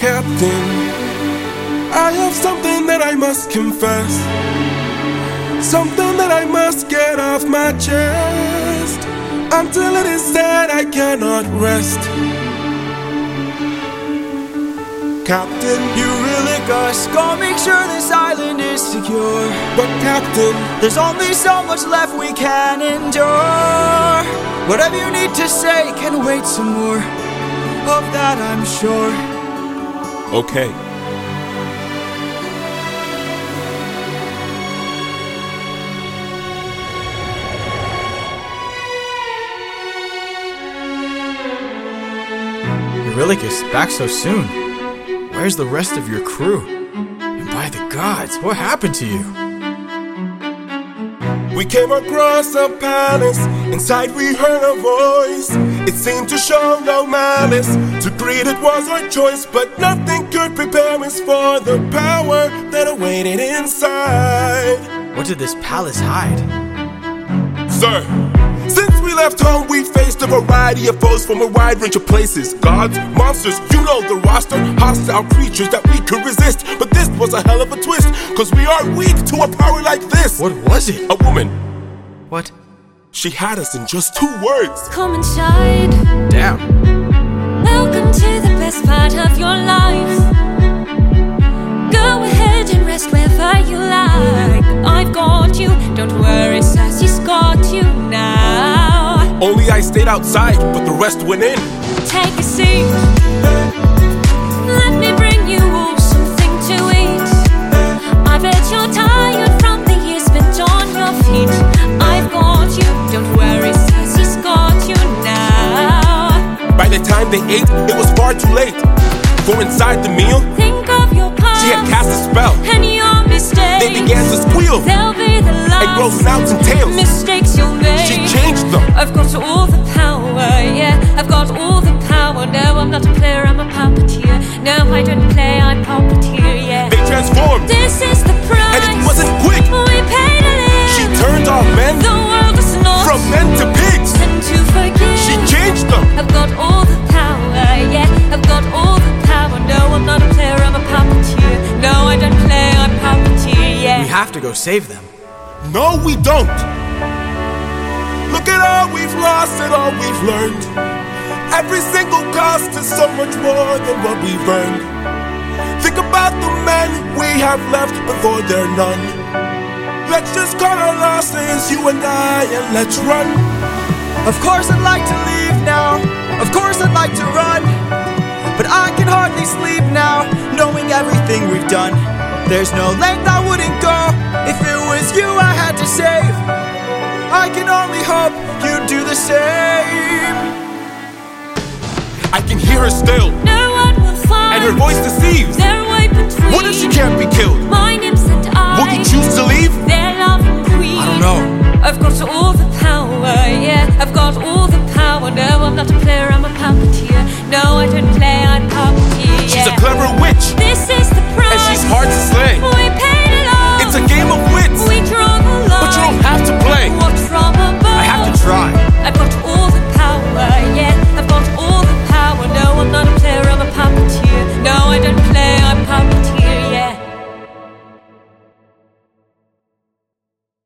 Captain, I have something that I must confess, something that I must get off my chest. Until it is said, I cannot rest. Captain, you really gotta make sure this island is secure. But Captain, there's only so much left we can endure. Whatever you need to say can wait some more. Of that I'm sure. Okay. Eurylochus, back so soon. Where's the rest of your crew? And by the gods, what happened to you? We came across a palace. Inside we heard a voice. It seemed to show no malice. To greet it was our choice, but nothing could prepare us for the power that awaited inside. What did this palace hide? Sir, since we left home, we faced a variety of foes from a wide range of places. Gods, monsters, you know the roster. Hostile creatures that we could resist. But this was a hell of a twist, cause we are weak to a power like this. What was it? A woman. What? She had us in just 2 words. Come inside. Damn. Welcome to the best part of your life. Go ahead and rest wherever you like. I've got you, don't worry, Sassy's got you now. Only I stayed outside, but the rest went in. Take a seat. Let me bring you all something to eat. I bet you're tired from the years spent on your feet. I've got you, don't worry, Sassy's got you now. By the time they ate, it was far too late. For inside the meal, think of your past. She had cast a spell, and your mistakes. They began to squeal. They'll be the last. It grows snouts and tails. Mistakes you'll make. She changed them. I've got all the power, yeah. I've got all the power. No, I'm not a player, I'm a puppeteer. No, I don't play, I puppeteer, yeah. They transformed. This is the price. And it wasn't quick. We paid a live. She turned our men. The world is not from men to pigs. And to forgive. She changed them. I've got all the power, yeah. I've got all the power. No, I'm not a player, I'm a puppeteer. No, I don't play, I puppeteer, yeah. We have to go save them. No, we don't. Look at all we've lost and all we've learned. Every single cost is so much more than what we've earned. Think about the men we have left before they're none. Let's just cut our losses, you and I, and let's run. Of course I'd like to leave now. Of course I'd like to run. But I can hardly sleep now, knowing everything we've done. There's no length I wouldn't go if it was you I had to save. I can only hope you'd do the same. I can hear her still. No one will find. And her voice deceives. Their way between. What if she can't be killed? My nymphs and I. Will you choose to leave? Their loving queen. I don't know. I've got all the power, yeah. I've got all the power. No, I'm not a player,